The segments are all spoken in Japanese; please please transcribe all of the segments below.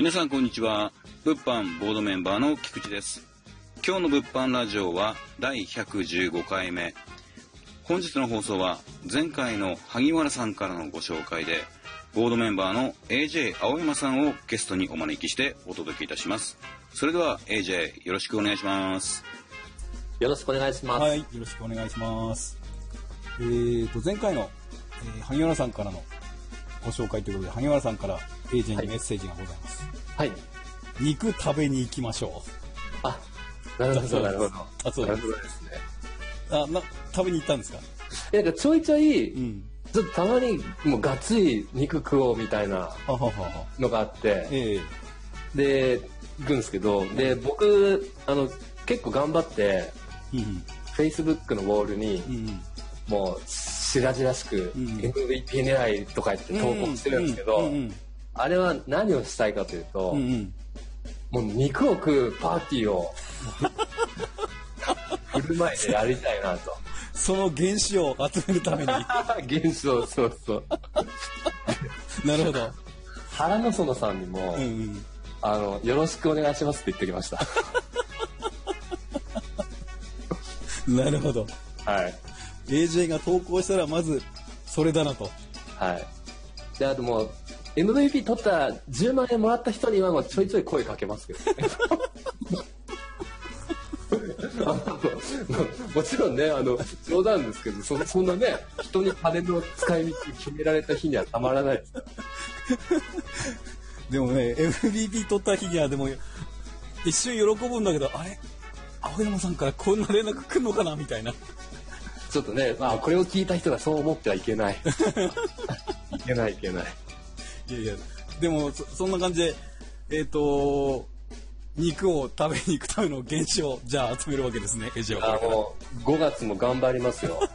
皆さんこんにちは。物販ボードメンバーの菊池です。今日の物販ラジオは第115回目。本日の放送は前回の萩原さんからのご紹介で、ボードメンバーの AJ 青山さんをゲストにお招きしてお届けいたします。それでは AJ よろしくお願いします。 よろしくお願いします。 はい、よろしくお願いします。前回の、萩原さんからのご紹介ということで、萩原さんから AJ にメッセージがございます。 はい。 肉食べに行きましょう。 あ、なるほど、なるほど。 あ、そうです。 ですね。 食べに行ったんですか？ なんかちょいちょい、ちょっとたまにもうがっつり肉食おうみたいなのがあって、で、行くんですけど、で、僕、結構頑張って、Facebook のウォールに、もう、白々しく、MVP 狙いとか言って投稿してるんですけど、あれは何をしたいかというと、もう肉を食うパーティーを、振る舞いでやりたいなと。 その原子を集めるために。 原子を、そうそう。 なるほど。 原の園さんにも、よろしくお願いしますって言ってきました。 なるほど。 はい。 AJ が投稿したらまずそれだなと。 はい。で、あともう MVP 取った10万円もらった人にはもうちょいちょい声かけますけどね。もちろんね、冗談ですけど、そんなね、人に金の使い道決められた日にはたまらないですから。 でもね、MVP 取った日にはでも一瞬喜ぶんだけど、あれ青山さんからこんな連絡来るのかなみたいな。 ちょっとね、これを聞いた人がそう思ってはいけない。いけない。いやいや、でもそんな感じで、肉を食べに行くための原資をじゃあ集めるわけですね、AJ は。 もう5月も頑張りますよ。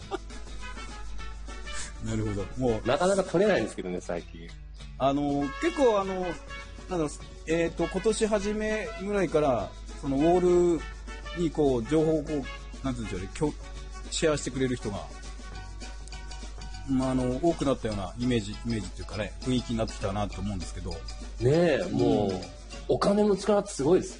なるほど。もうなかなか取れないんですけどね、最近。 結構今年初めぐらいからそのウォールにこう情報をこうなんていうんでしょうね、シェアしてくれる人が、多くなったようなイメージっていうかね、雰囲気になってきたなと思うんですけど。ねえ、もう、お金の力ってすごいです。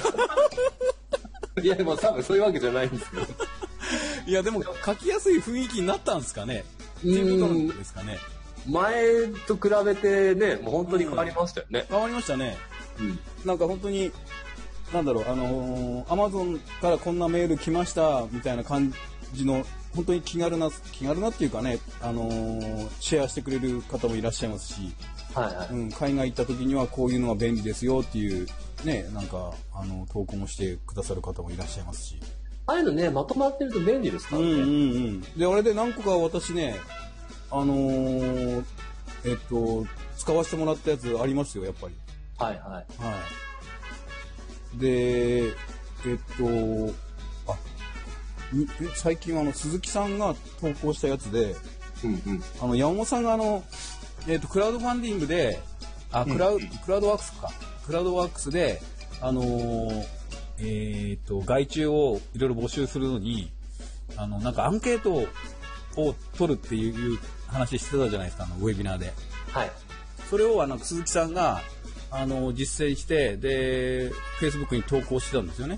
いや、でも多分そういうわけじゃないんですけど。 いや、でも書きやすい雰囲気になったんですかね。っていうことなんですかね。 前と比べてね、もう本当に変わりましたよね。 変わりましたね。なんか本当に、なんだろう、Amazon からこんなメール来ましたみたいな感じの、本当に気軽なっていうかね、シェアしてくれる方もいらっしゃいますし、海外行った時にはこういうのが便利ですよっていうね、なんか投稿もしてくださる方もいらっしゃいますし、 ああいうのね、まとまってると便利ですからね。 で、あれで何個か私ね、使わせてもらったやつありますよ、やっぱり。で、最近鈴木さんが投稿したやつで、山本さんがクラウドファンディングで、クラウドワークスで、外注をいろいろ募集するのに、なんかアンケートを取るっていう話してたじゃないですか、ウェビナーで。それを鈴木さんが、実践して、で、Facebook に投稿してたんですよね。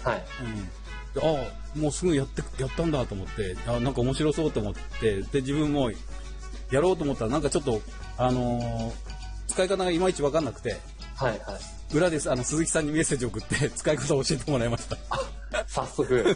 もうすぐやったんだと思って、なんか面白そうと思って、で、自分もやろうと思ったら、なんかちょっと、使い方がいまいちわかんなくて、裏で鈴木さんにメッセージを送って、使い方を教えてもらいました。 早速。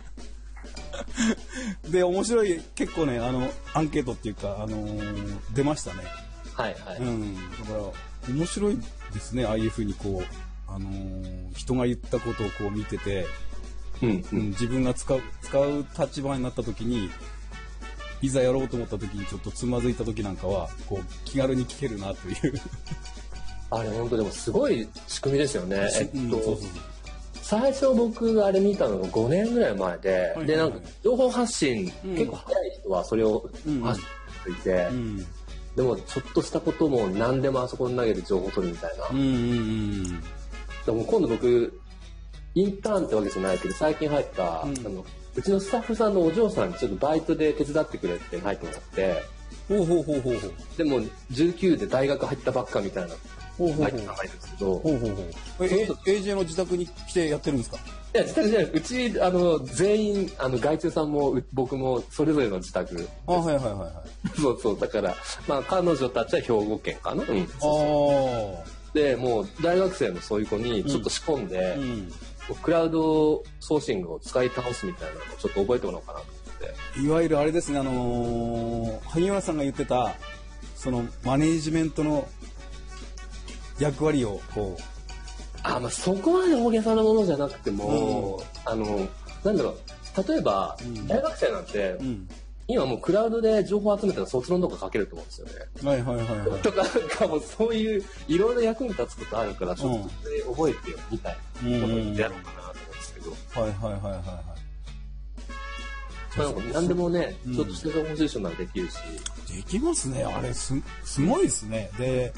で、面白い、結構ね、アンケートっていうか、出ましたね。だから、面白いですね、ああいうふうにこう、人が言ったことをこう見てて、自分が使う立場になった時に、いざやろうと思った時にちょっとつまずいた時なんかは、こう、気軽に聞けるなという。 あれ、本当でもすごい仕組みですよね。最初僕があれ見たのが5年ぐらい前で、で、なんか情報発信、結構早い人はそれを発信していて、でもちょっとしたことも何でもあそこに投げる情報取るみたいな。でも今度僕、インターンってわけじゃないけど、最近入った、うちのスタッフさんのお嬢さんにちょっとバイトで手伝ってくれって入ってもらって、でも19で大学入ったばっかみたいなバイトさんがいるんですけど、 AJ の自宅に来てやってるんですか？ いや、自宅じゃない。うち、全員、外注さんも、僕も、それぞれの自宅。 はいはいはいはい。 そうそう。だから、まあ、彼女たちは兵庫県かな。うん。で、もう、大学生のそういう子に、ちょっと仕込んで、クラウドソーシングを使い倒すみたいなのをちょっと覚えておこうかなと思って。 いわゆるあれですね、萩原さんが言ってた、その、マネージメントの役割を、こう、 まあ、そこまで大げさなものじゃなくても、なんだろう、例えば、大学生なんて、今もうクラウドで情報集めたら卒論とか書けると思うんですよね。 はいはいはいはい。 とか、なんかもうそういう、いろいろ役に立つことあるから、ちょっとそれ覚えてよ、みたいなこと言ってやろうかなと思うんですけど。 はいはいはいはいはい。 なんか何でもね、ちょっとした情報収集ならできるし。 できますね。あれ、すごいですね。で、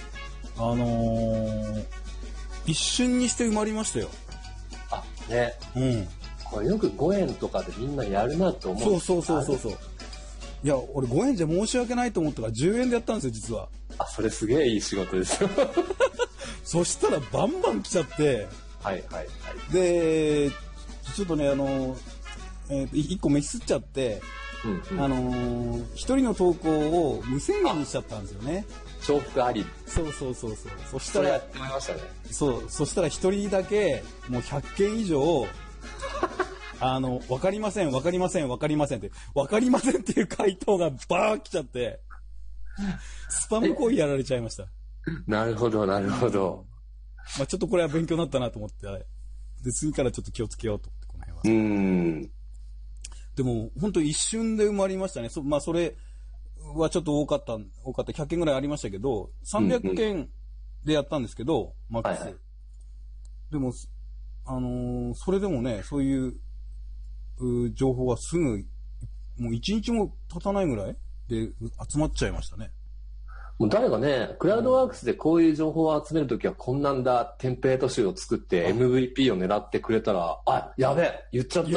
一瞬にして埋まりましたよ。 あ、ね。これよく5円とかでみんなやるなって思う。 そう。いや、俺5円じゃ申し訳ないと思ったから10円でやったんですよ、実は。 あ、それすげえいい仕事ですよ。 そしたらバンバン来ちゃって。 はい。 で、ちょっとね、1個メスっちゃって、一人の投稿を無制限にしちゃったんですよね。 重複あり。 そう。そしたら、 やってもらいましたね。 そしたら一人だけ、もう100件以上、わかりませんって、わかりませんっていう回答がバーッ来ちゃって、スパム行為やられちゃいました。 なるほど。 まあちょっとこれは勉強になったなと思って、で、次からちょっと気をつけようと思って、この辺は。でも、本当一瞬で埋まりましたね。まあそれはちょっと多かった、100件ぐらいありましたけど、300件でやったんですけど、マックス。でも、それでもね、そういう情報がすぐ、もう1日も経たないぐらいで集まっちゃいましたね。 もう誰がね、クラウドワークスでこういう情報を集めるときはこんなんだ、テンプレート集を作って MVP を狙ってくれたら、やべえ、言っちゃった。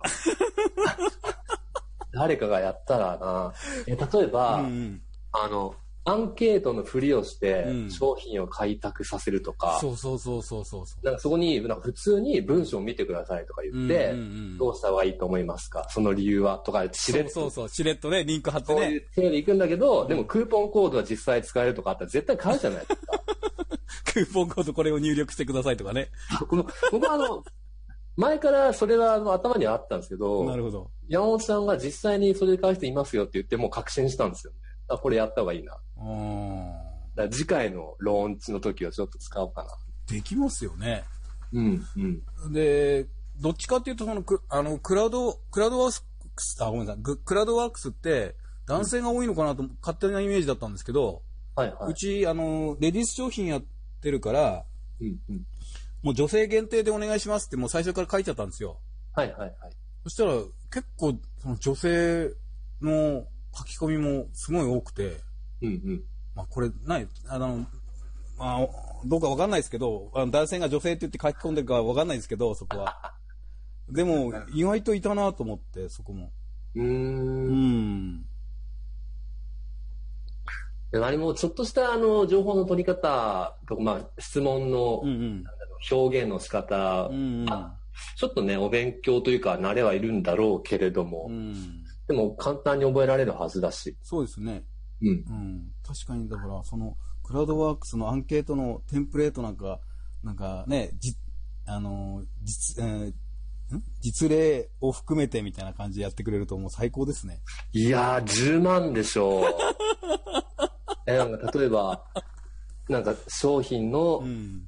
誰かがやったらな、例えば、アンケートのふりをして商品を開拓させるとか、 そう。 なんかそこになんか普通に文章を見てくださいとか言って、どうした方がいいと思いますか、その理由はとかしれっと。 そう、しれっとね、リンク貼ってね。 そういう手で行くんだけど、でもクーポンコードは実際使えるとかあったら絶対買うじゃないですか。 クーポンコードこれを入力してくださいとかね。 僕は前からそれは頭にはあったんですけど、 なるほど。 山本さんが実際にそれで買う人いますよって言ってもう確信したんですよね。これやった方がいいな。だから次回のローンチの時はちょっと使おうかな。 できますよね。 で、 どっちかっていうとクラウドワークスって男性が多いのかなと勝手なイメージだったんですけど、うちレディース商品やってるから、もう女性限定でお願いしますってもう最初から書いちゃったんですよ。そしたら結構その女性の書き込みもすごい多くて、まあこれまあどうかわかんないですけど、男性が女性って言って書き込んでるかわかんないですけど、そこは。でも意外といたなと思って、そこも。 何もちょっとした情報の取り方とか、まあ質問の、表現の仕方、ちょっとねお勉強というか慣れはいるんだろうけれども、でも簡単に覚えられるはずだし。 そうですね。確かにだからそのクラウドワークスのアンケートのテンプレートなんかね、実例を含めてみたいな感じでやってくれるともう最高ですね。 いやー10万でしょう。なんか例えばなんか商品の、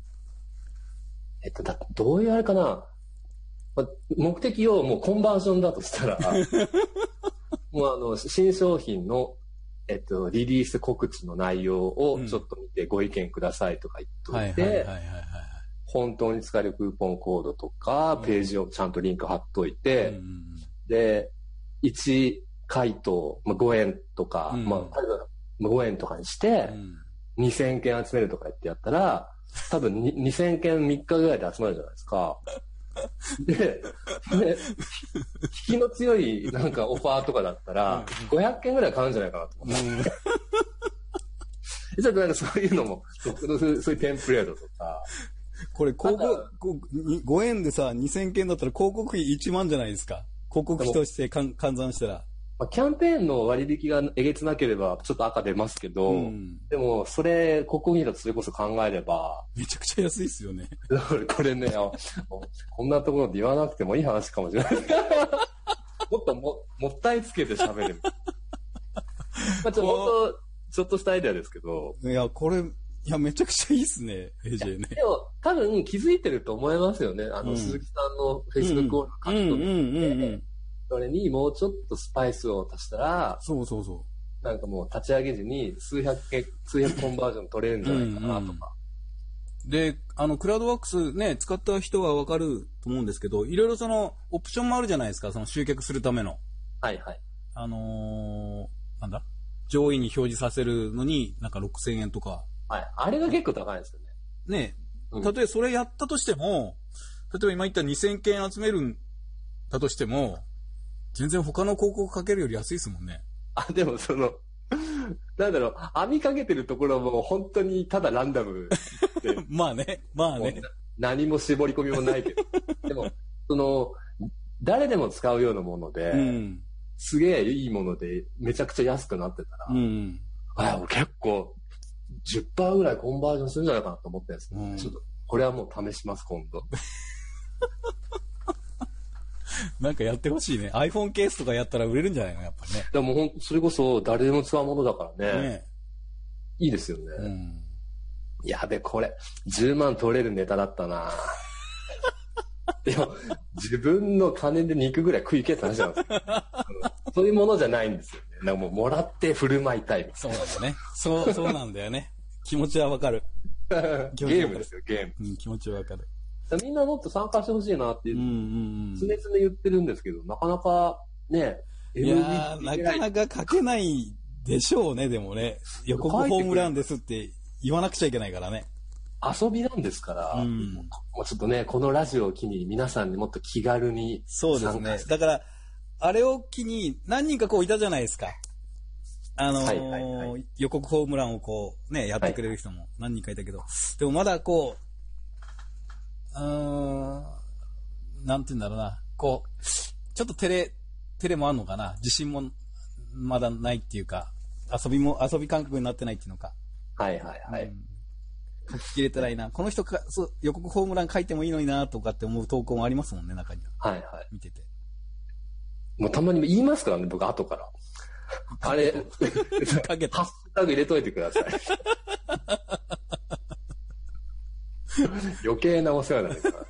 どういうあれかな、目的をもうコンバージョンだとしたらもう新商品のリリース告知の内容をちょっと見てご意見くださいとか言っといて、本当に使えるクーポンコードとかページをちゃんとリンク貼っといて、で1回答、5円とか、5円とかにして2000件集めるとか言ってやったら多分2000件3日ぐらいで集まるじゃないですか。で引きの強いなんかオファーとかだったら500件ぐらい買うんじゃないかなと思って、 ちょっとなんかそういうのも、そういうテンプレートとか。 これ広告、5円でさ、2000件だったら広告費1万じゃないですか。広告費として換算したら。 キャンペーンの割引がえげつなければちょっと赤出ますけど、でもそれ、広告費だとそれこそ考えれば。 めちゃくちゃ安いっすよね。 これね、こんなところで言わなくてもいい話かもしれない。もっともったいつけて喋る。ちょっとしたアイデアですけど。 いや、これ、いや、めちゃくちゃいいっすね、AJ ね。 でも、多分気づいてると思いますよね。鈴木さんの Facebook を書き取って、それにもうちょっとスパイスを足したら、 そう。 なんかもう立ち上げ時に数百コンバージョン取れるんじゃないかなとか。 で、クラウドワークスね、使った人はわかると思うんですけど、いろいろその、オプションもあるじゃないですか、その集客するための。 はいはい。 なんだ上位に表示させるのに、なんか6000円とか。 はい。あれが結構高いですよね。ね。例えばそれやったとしても、例えば今言った2000件集めるんだとしても、全然他の広告かけるより安いですもんね。 でもなんだろう、網かけてるところも本当にただランダムで。 まあね。 何も絞り込みもないけど。でも、誰でも使うようなもので、すげえいいものでめちゃくちゃ安くなってたら、結構 10% ぐらいコンバージョンするんじゃないかなと思ってるんですね。ちょっと、これはもう試します、今度。 なんかやってほしいね。iPhone ケースとかやったら売れるんじゃないのやっぱね。 でもそれこそ誰でも使うものだからね。いいですよね。やべ、これ、10万取れるネタだったなでも、自分の金で肉ぐらい食い切った話なんですよ。そういうものじゃないんですよね。なんかもらって振る舞いたい。 そうなんだね。そうなんだよね。気持ちはわかる。 ゲームですよ、ゲーム。 気持ちはわかる。 みんなもっと参加してほしいなって常々言ってるんですけど、なかなかね、 いやー、なかなか書けないでしょうね、でもね。予告ホームランですって言わなくちゃいけないからね。 遊びなんですから、もうちょっとね、このラジオを機に皆さんにもっと気軽にそうですね。だから、あれを機に何人かこういたじゃないですか。予告ホームランをこうね、やってくれる人も何人かいたけど、でもまだこう、なんて言うんだろうな、こう、ちょっと照れもあんのかな、自信もまだないっていうか、遊び感覚になってないっていうのか。 はい。 書き切れたらいいな。この人予告ホームラン書いてもいいのになとかって思う投稿もありますもんね、中には。見てて。もうたまに言いますからね、僕後から。あれ、ハッシュタグ入れといてください。余計なお世話なんですから。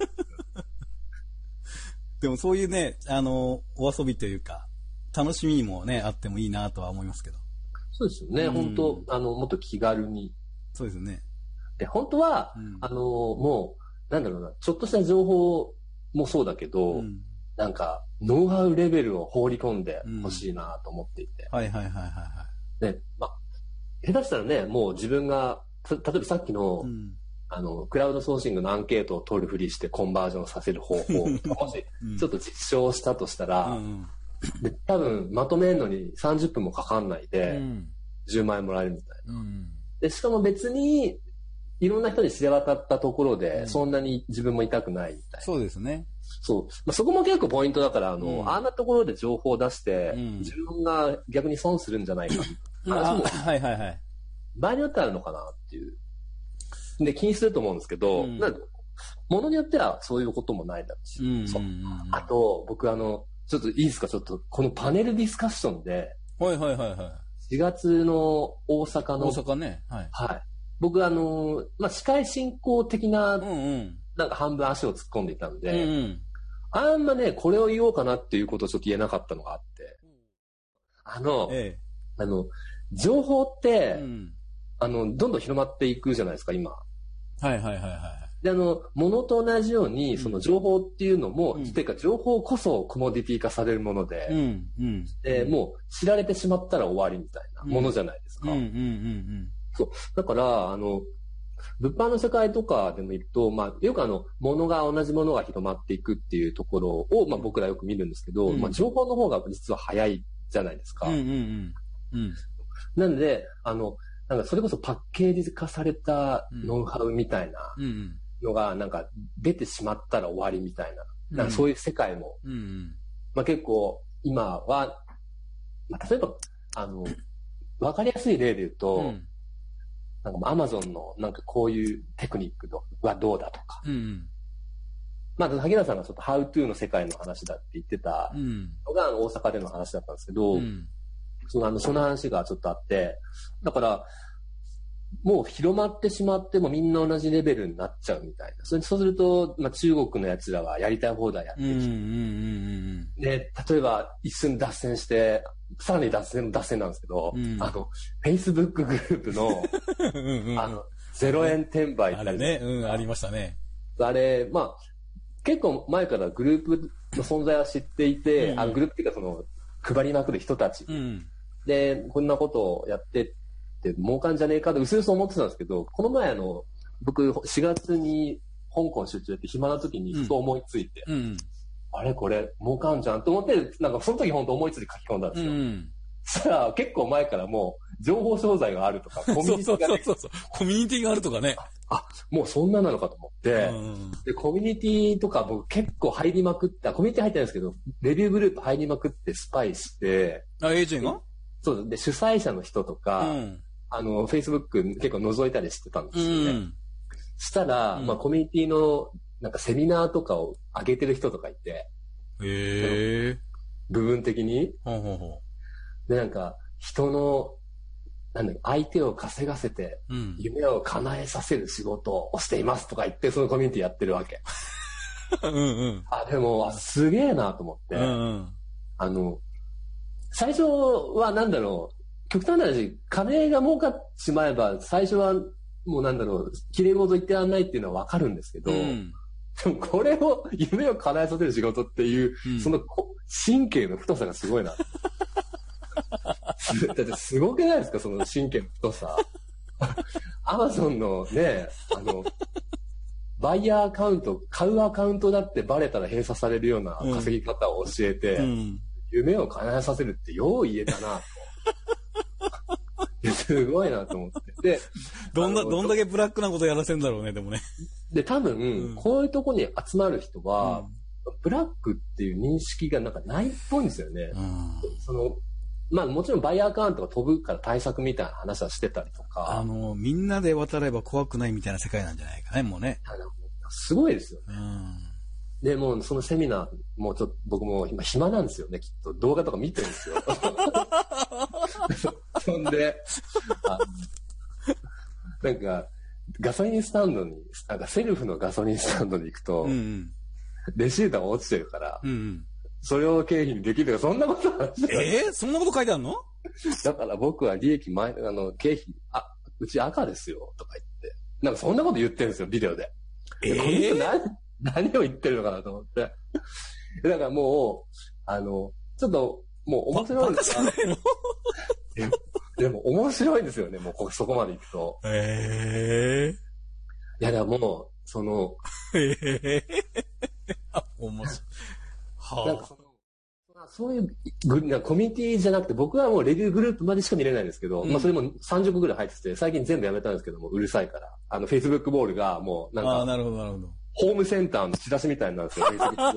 でもそういうね、お遊びというか、楽しみもね、あってもいいなとは思いますけど。 そうですよね。本当もっと気軽に。 そうですね。 で、本当は、もう、なんだろうな、ちょっとした情報もそうだけど、なんか、ノウハウレベルを放り込んでほしいなと思っていて。で、下手したらね、もう自分が、例えばさっきの、クラウドソーシングのアンケートを取るふりしてコンバージョンさせる方法もし、ちょっと実証したとしたら、で多分まとめるのに30分もかかんないで、10万円もらえるみたいな。で、しかも別に、いろんな人に知れ渡ったところで、そんなに自分も痛くないみたいな。 そうですね。 そう。そこも結構ポイントだから、あんなところで情報を出して、自分が逆に損するんじゃないかみたいな話も、場合によってあるのかなっていう。で、気にすると思うんですけど、ものによってはそういうこともないだろうし。あと、僕ちょっといいですか、ちょっと、このパネルディスカッションで、4月の大阪の、 大阪ね。 僕司会進行的な、なんか半分足を突っ込んでいたんで、あんまね、これを言おうかなっていうことをちょっと言えなかったのがあって、情報って、どんどん広まっていくじゃないですか、今。で、物と同じように、その情報っていうのも、ていうか情報こそコモディティ化されるもので、で、もう知られてしまったら終わりみたいなものじゃないですか。そう。だから、物販の世界とかでも言うと、よく物が同じものが広まっていくっていうところを、僕らよく見るんですけど、情報の方が実は早いじゃないですか。なので、 なんかそれこそパッケージ化されたノウハウみたいなのが、なんか出てしまったら終わりみたいな、なんかそういう世界も、まあ結構今は、まあ例えば、わかりやすい例で言うと、なんかアマゾンのなんかこういうテクニックはどうだとか、まあ、萩原さんがちょっと How to の世界の話だって言ってたのが大阪での話だったんですけど、その話がちょっとあって、だから、もう広まってしまってもみんな同じレベルになっちゃうみたいな。そうすると、まあ、中国のやつらはやりたい放題やってきて、で、例えば一瞬脱線して、さらに脱線なんですけど、Facebook グループの、0円転売ってあれね、ありましたね。 あれ、まあ、結構前からグループの存在は知っていて、グループっていうか配りまくる人たち。で、こんなことをやってって儲かんじゃねえかとうすうす思ってたんですけど、この前僕4月に香港出張やって暇な時にふと思いついて、あれこれ儲かんじゃんと思って、なんかその時本当思いついて書き込んだんですよ。そしたら結構前からもう情報商材があるとか、コミュニティが、 コミュニティがあるとかね。 もうそんななのかと思って、で、コミュニティとか僕結構入りまくって、コミュニティ入ってないんですけど、レビューグループ入りまくってスパイして、 AJ がそうで、主催者の人とか、Facebook 結構覗いたりしてたんですよね。したら、まあコミュニティのなんかセミナーとかを上げてる人とかいて、部分的に。で、なんか人の、相手を稼がせて、夢を叶えさせる仕事をしていますとか言って、そのコミュニティやってるわけ。でも、すげえなと思って、最初は極端な話、金が儲かってしまえば、最初はもう綺麗事言ってらんないっていうのはわかるんですけど、でもこれを、夢を叶えさせる仕事っていう、その神経の太さがすごいな。だってすごくないですか、その神経の太さ。アマゾンのね、バイヤーアカウント、買うアカウントだってバレたら閉鎖されるような稼ぎ方を教えて、夢を叶えさせるってよう言えたなと。すごいなと思って。で、 どんだけブラックなことやらせんだろうね、でもね。で、 多分、こういうとこに集まる人は、ブラックっていう認識がなんかないっぽいんですよね。まあもちろんバイヤーアカウントが飛ぶから対策みたいな話はしてたりとか。 みんなで渡れば怖くないみたいな世界なんじゃないかね、もうね。 すごいですよね。で、もうそのセミナー、もうちょっと僕も今暇なんですよね、きっと。動画とか見てるんですよ。そんで、なんか、ガソリンスタンドに、なんかセルフのガソリンスタンドに行くと、レシートが落ちてるから、それを経費にできるとか、そんなことはそんなこと書いてあるの？ だから僕は利益経費、うち赤ですよ、とか言って。なんかそんなこと言ってるんですよ、ビデオで。この人何を言ってるのかなと思って。だからもう、ちょっと、もう面白いんですよ。でも面白いんですよね、もうそこまで行くと。いや、だからもう、 面白い。 なんかそういうコミュニティじゃなくて、僕はもうレビューグループまでしか見れないんですけど、まあそれも30個ぐらい入ってて、最近全部やめたんですけども、うるさいから。Facebook ボールがもうなんか、 なるほど、なるほど。 ホームセンターのチラシみたいになるんですよ、Facebook ボール。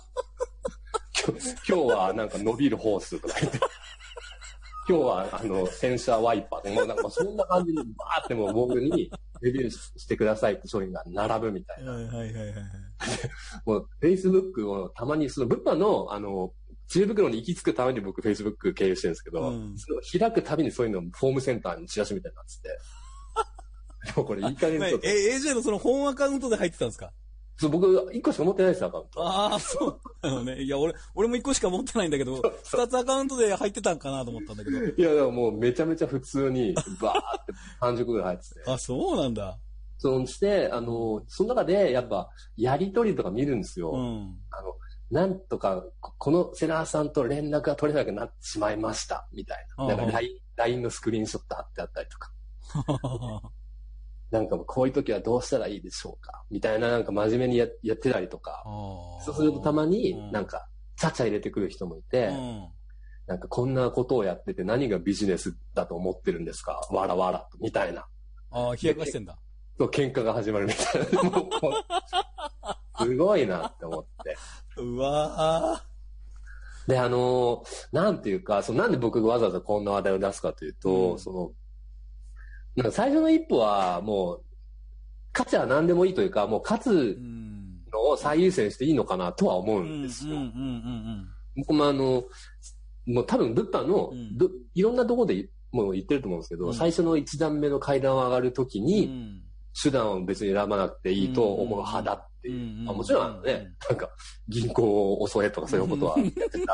今日はなんか伸びるホースとか言って。今日は洗車ワイパーで、もうなんかそんな感じにバーってもう僕にレビューしてくださいって商品が並ぶみたいな。もう Facebook をたまにその物販の知恵袋に行き着くために僕 Facebook 経由してるんですけど、その開くたびにそういうのホームセンターにチラシみたいになってて。でもこれいい加減ちょっと。 AJ のその本アカウントで入ってたんですか？ そう、僕1個しか持ってないです、アカウント。 そうね。いや、俺も1個しか持ってないんだけど、2つアカウントで入ってたんかなと思ったんだけど。 いや、でももうめちゃめちゃ普通に、バーって30個ぐらい入ってて。 そうなんだ。 そして、その中で、やっぱ、やりとりとか見るんですよ。なんとか、このセラーさんと連絡が取れなくなってしまいました、みたいな。なんか LINE のスクリーンショット貼ってあったりとか。なんかこういう時はどうしたらいいでしょうかみたいな、なんか真面目にやってたりとか。そうするとたまになんか、ちゃちゃ入れてくる人もいて、 なんかこんなことをやってて何がビジネスだと思ってるんですかわらわらみたいな。 ああ、冷やかしてんだ。 そう、喧嘩が始まるみたいな。もうすごいなって思って。 うわで、なんていうか、なんで僕がわざわざこんな話題を出すかというと、なんか最初の一歩はもう、勝ちは何でもいいというか、もう勝つのを最優先していいのかなとは思うんですよ。僕ももう多分物販の、いろんなところでもう言ってると思うんですけど、最初の一段目の階段を上がるときに、手段を別に選ばなくていいと思う派だっていう。もちろんね、なんか銀行を襲えとかそういうことはやってたんですけ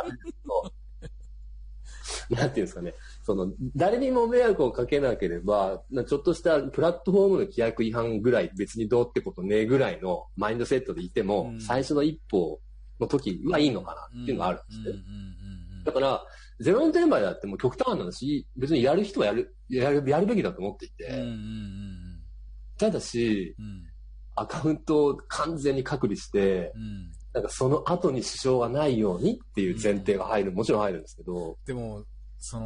ど、なんていうんですかね、誰にも迷惑をかけなければ、ちょっとしたプラットフォームの規約違反ぐらい別にどうってことねえぐらいのマインドセットでいても、最初の一歩の時はいいのかなっていうのがあるんですね。だから、0円転売だっても極端な話、別にやる人はやるべきだと思っていて、ただし、アカウントを完全に隔離して、なんかその後に支障がないようにっていう前提がもちろん入るんですけど。 でも、そ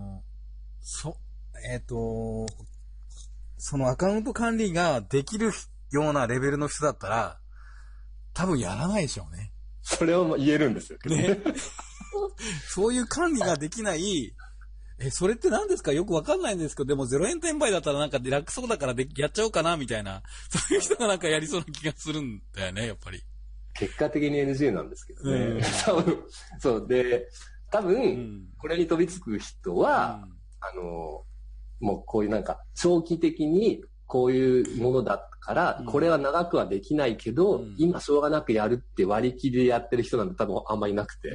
のアカウント管理ができるようなレベルの人だったら、多分やらないでしょうね。 それを言えるんですよ。ね。 そういう管理ができない、それって何ですかよくわかんないんですけど、でも0円転売だったらなんか楽そうだからやっちゃおうかなみたいな、そういう人がなんかやりそうな気がするんだよね、やっぱり。 結果的に NG なんですけどね。そうで、多分、これに飛びつく人は、もうこういうなんか長期的にこういうものだから、これは長くはできないけど、今しょうがなくやるって割り切りでやってる人なんて多分あんまりいなくて、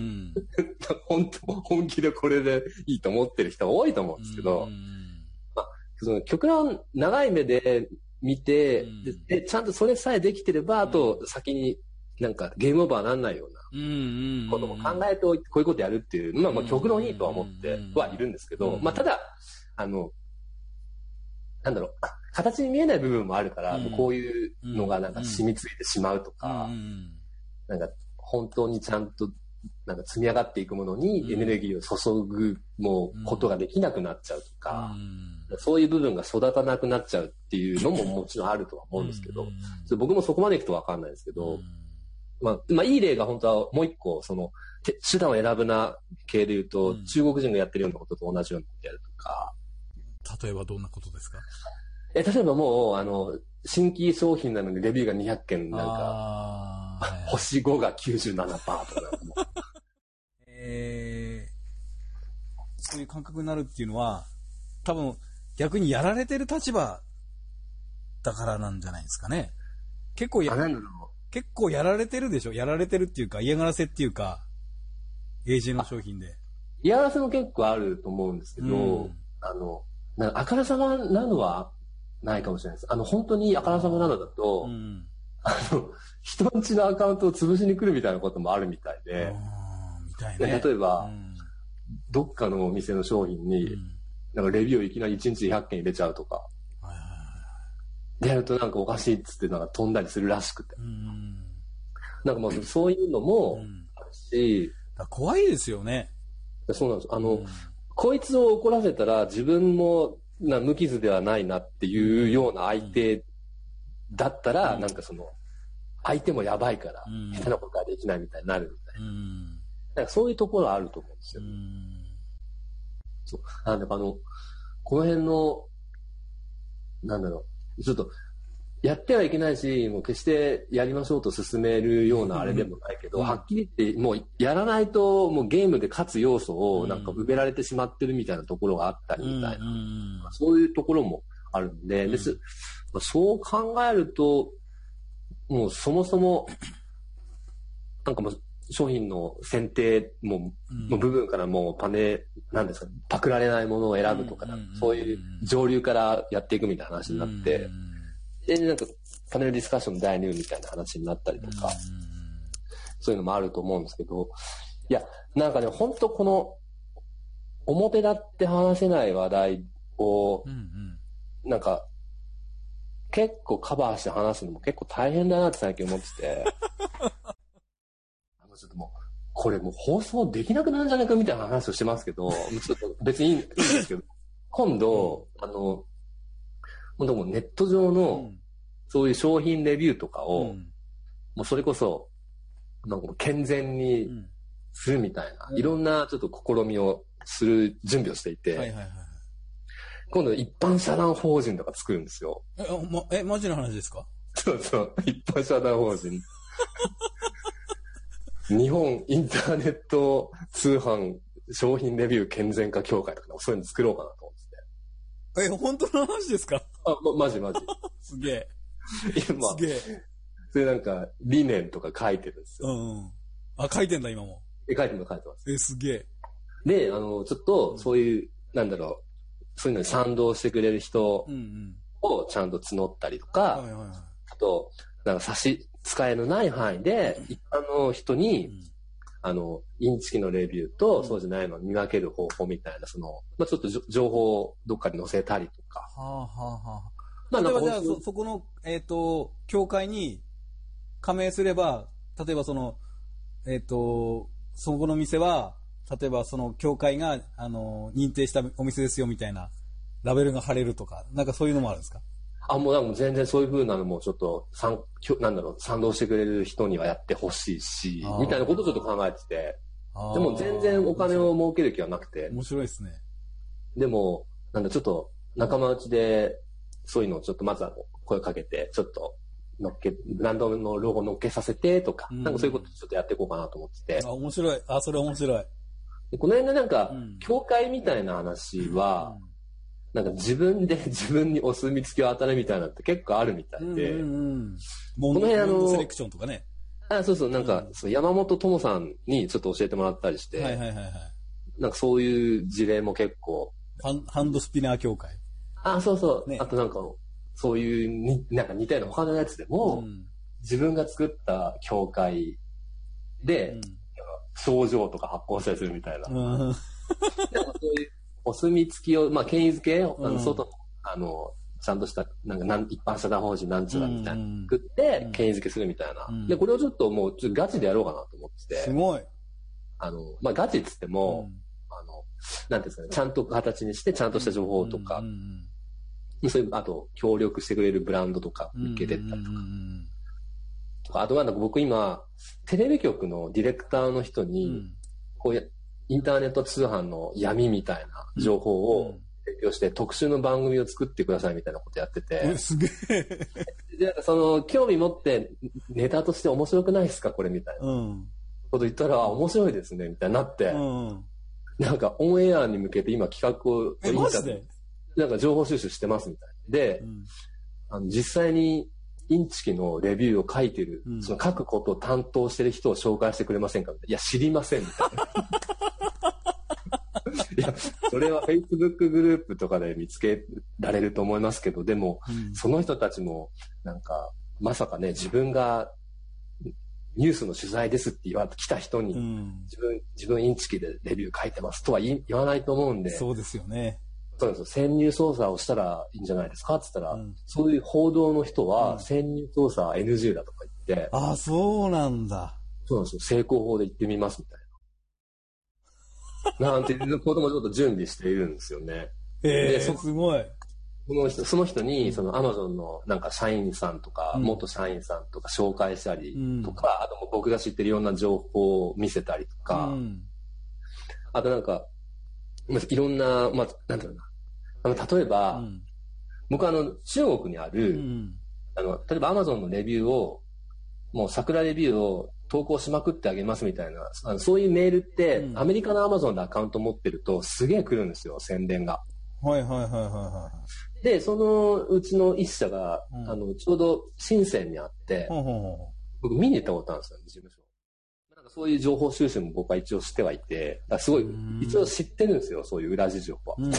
本気でこれでいいと思ってる人が多いと思うんですけど、その極論長い目で見て、でちゃんとそれさえできてれば、あと先になんかゲームオーバーにならないようなことも考えておいて、こういうことやるっていうのは、極論いいとは思ってはいるんですけど、ただ、なんだろう、形に見えない部分もあるから、こういうのがなんか染みついてしまうとか、なんか本当にちゃんとなんか積み上がっていくものにエネルギーを注ぐことができなくなっちゃうとか、そういう部分が育たなくなっちゃうっていうのももちろんあるとは思うんですけど、僕もそこまでいくとわかんないですけど、いい例が本当はもう一個、手段を選ぶな系で言うと、中国人がやってるようなことと同じようなことやるとか。 例えばどんなことですか？ 例えばもう、新規商品なのにレビューが200件なんか、星5が 97% とかそういう感覚になるっていうのは、多分逆にやられてる立場だからなんじゃないですかね。結構やられてるでしょ？やられてるっていうか、嫌がらせっていうか、AG の商品で。 嫌がらせも結構あると思うんですけど、あからさまなのはないかもしれないです。本当にあからさまなのだと、人んちのアカウントを潰しに来るみたいなこともあるみたいで、例えば、どっかのお店の商品に、なんかレビューをいきなり1日で100件入れちゃうとか、でやるとなんかおかしいっつってなんか飛んだりするらしくて。なんかもうそういうのもあるし、 怖いですよね。 そうなんです。こいつを怒らせたら自分も無傷ではないなっていうような相手だったら、なんか相手もやばいから、下手なことはできないみたいになるみたいな。なんかそういうところはあると思うんですよ。そう。なんでこの辺の、なんだろう、ちょっと、やってはいけないし、もう決してやりましょうと進めるようなあれでもないけど、はっきり言って、もうやらないと、もうゲームで勝つ要素をなんか埋められてしまってるみたいなところがあったりみたいな、そういうところもあるんで、そう考えると、もうそもそも、なんかもう商品の選定の部分からもうなんですか、パクられないものを選ぶとか、そういう上流からやっていくみたいな話になって、で、なんか、パネルディスカッションの第2部みたいな話になったりとか、そういうのもあると思うんですけど、いや、なんかね、本当この、表立って話せない話題を、なんか、結構カバーして話すのも結構大変だなって最近思ってて、ちょっともう、 これもう放送できなくなるんじゃないかみたいな話をしてますけど、ちょっと別にいいんですけど、今度、もうネット上の、そういう商品レビューとかを、もうそれこそ、なんか健全にするみたいな、いろんなちょっと試みをする準備をしていて、今度一般社団法人とか作るんですよ。 マジの話ですか？ そうそう、一般社団法人。日本インターネット通販商品レビュー健全化協会とか、そういうの作ろうかなと思ってて。本当の話ですか？ マジ。 すげえ。 今、すげえ。それなんか、理念とか書いてるんですよ。書いてんだ、今も。 書いてます。 すげえ。 で、ちょっと、そういう、なんだろう、そういうのに賛同してくれる人をちゃんと募ったりとか、あと、なんか差し支えのない範囲で、一般の人に、インチキのレビューと、そうじゃないのを見分ける方法みたいな、ちょっと情報をどっかに載せたりとか。 例えばじゃあ、そこの、協会に加盟すれば、例えばそこの店は、例えばその協会が、認定したお店ですよみたいな、ラベルが貼れるとか、なんかそういうのもあるんですか？ もう全然そういう風なのもちょっと、賛同してくれる人にはやってほしいし、みたいなことをちょっと考えてて、でも全然お金を儲ける気はなくて。 面白いですね。 でも、ちょっと仲間内で、そういうのをちょっとまずは声かけて、ちょっとブランドのロゴ乗っけさせてとか、なんかそういうことちょっとやっていこうかなと思ってて。 面白い。それ面白い。 でこの辺の協会みたいな話は、なんか自分にお墨付きを与えるみたいなのって結構あるみたいで。この辺セレクションとかね。 そう、なんか、山本智さんにちょっと教えてもらったりして、なんかそういう事例も結構。 ハンドスピナー協会。 そう。ね、あとなんか、そういうなんか似たような他のやつでも、自分が作った協会で、賞状とか発行したりするみたいな。なんかそういうお墨付きを、権威付け外の、ちゃんとした、なんか一般社団法人なんちゅうらみたいなの作って、権威付けするみたいな。で、これをちょっともう、ガチでやろうかなと思ってて。 すごい。 ガチっつっても、なんていうんですかね、ちゃんと形にして、ちゃんとした情報とか、そういう、あと、協力してくれるブランドとか、受けてったりとか。あとは、僕今、テレビ局のディレクターの人に、こういう、インターネット通販の闇みたいな情報を提供して特集の番組を作ってくださいみたいなことやってて。 すげえ。 で、興味持ってネタとして面白くないですかこれみたいな。こと言ったら、面白いですね、みたいになって。なんかオンエアに向けて今企画をマジでなんか情報収集してますみたいで、実際にインチキのレビューを書いてる、その書くことを担当してる人を紹介してくれませんかみたいな。いや、知りません、みたいな。いや、それは Facebook グループとかで見つけられると思いますけど、でも、その人たちも、なんか、まさかね、自分がニュースの取材ですって来た人に、自分インチキでレビュー書いてますとは言わないと思うんで。 そうですよね。 そうですよ。潜入捜査をしたらいいんじゃないですかって言ったら、そういう報道の人は、潜入捜査 NG だとか言って。 そうなんだ。 そうなんですよ。成功法で行ってみますみたいな。なんていうこともちょっと準備しているんですよね。 すごい。 その人に、Amazon のなんか社員さんとか、元社員さんとか紹介したりとか、あと僕が知ってるいろんな情報を見せたりとか、あとなんか、いろんな、なんていうのかな。例えば、僕中国にある、例えば Amazon のレビューを、もう桜レビューを投稿しまくってあげますみたいな、そういうメールって、アメリカの Amazon でアカウント持ってるとすげえ来るんですよ、宣伝が。で、そのうちの一社が、ちょうど深センにあって、僕見に行ったことあるんですよね、事務所。なんかそういう情報収集も僕は一応してはいて、すごい、一応知ってるんですよ、そういう裏事情は。でね、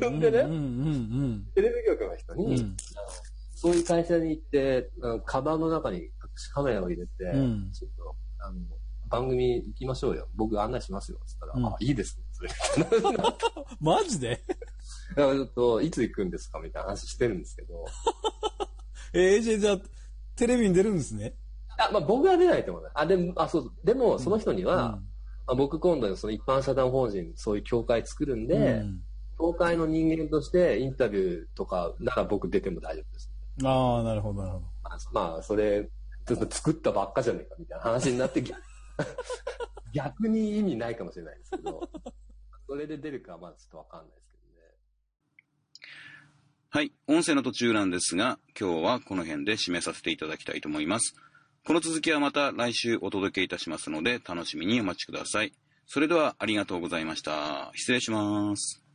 テレビ局の人に、そういう会社に行って、カバンの中に隠しカメラを入れて、ちょっと、番組行きましょうよ。僕案内しますよ。つったら、いいですね、それ。 マジでだからちょっと、いつ行くんですかみたいな話してるんですけど。 じゃあ、テレビに出るんですね。 僕は出ないと思う。でも、そう。でも、その人には、 僕今度その一般社団法人、そういう協会作るんで、協会の人間としてインタビューとかなら僕出ても大丈夫です。 ああ、なるほど、なるほど。 まあ、それ、ちょっと作ったばっかじゃねえかみたいな話になって逆に意味ないかもしれないですけど、それで出るかはまだちょっとわかんないですけどね。 はい。音声の途中なんですが、今日はこの辺で締めさせていただきたいと思います。この続きはまた来週お届けいたしますので、楽しみにお待ちください。それではありがとうございました。失礼します。